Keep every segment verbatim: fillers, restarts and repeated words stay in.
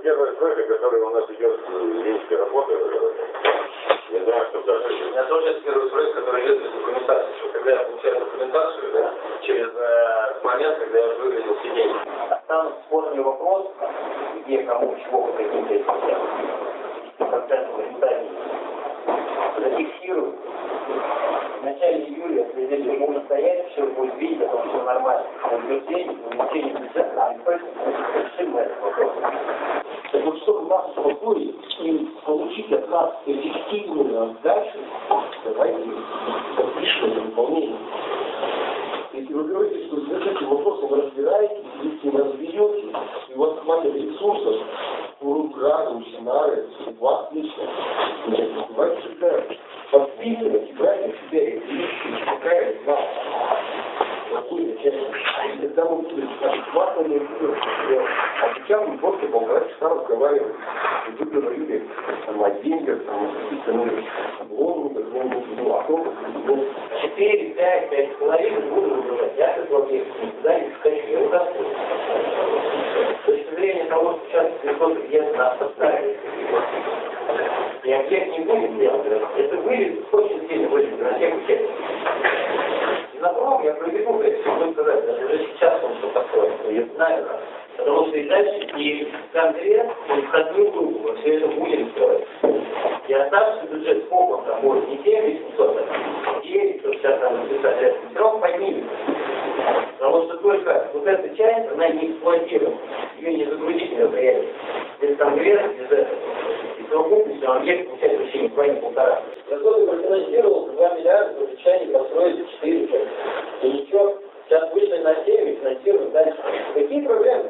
первая стройка, которая у нас идет в Минске, работа. Не знаю, что дальше. У меня тоже есть первый стройка, который идет без документации. Что когда я получаю документацию, да, через э, момент, когда я выглядел все деньги. Там спорный вопрос, где, кому, чего, по каким-то этим процентам результатов зафиксируют. В начале июля определили, что можно стоять, все будет видеть, о том, все нормально. На утверждение, увеличение бюджета, а решим этот вопрос. Так вот, чтобы нас успокоить и получить от нас эффективную дальше, давайте подпишем это выполнение. Если вы говорите, что с этим вопросом вы разбираетесь, вы с ним разберетесь, и у вас хватит ресурсов, у Руграда, у Синары, у вас лично, давайте всегда подписывать и брать на себя эти вещи, какая из вас какую часть. Тогда мы будем адекватно не делать. А сейчас мы просто полтора часа разговариваем. И вы говорили там, о деньгах, там, о каких-то новых лозунгах, ну, о том, ну, четыре, пять, пять с половиной буду выживать. Я этот объект никуда не скачу, я удастся. С точки зрения того, что сейчас приход клиент нас поставили, и объект не будет делать, это вылез, очень сильно вылез на тех участников. И на другом я проведу, хочу сказать, даже уже сейчас он что такое, я знаю, потому что и дальше, и в Конгресс, и в входную группу мы все это будем строить. И оставшийся бюджет сколько там будет, не семь восемьсот, а девять, то сейчас там написать, это все равно поднимется. Потому что только вот эта часть, она не эксплуатируема, ее не загрузить мероприятие. Без Конгресса, без этого. И совокупность объект получает вообще не два, не полтора. За год я профинансировал два миллиарда, обещали построить четыре части. И ничего, сейчас вышли на семь и финансируем дальше. Какие проблемы?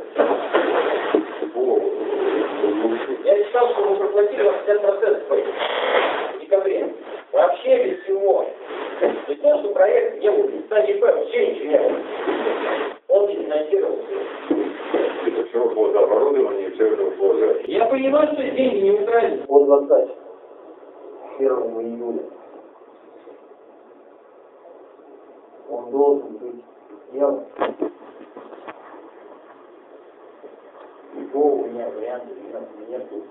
Я считал, что мы проплатили восемьдесят процентов в декабре. Вообще без всего. Не то, что проект не был, стадии П, вообще ничего не было. Он не финансировался. Это все ушло за оборудование, все это ушло за... Я понимаю, что деньги не украли. По двадцать первого июля он должен быть сделан. Никакого у меня варианта нет.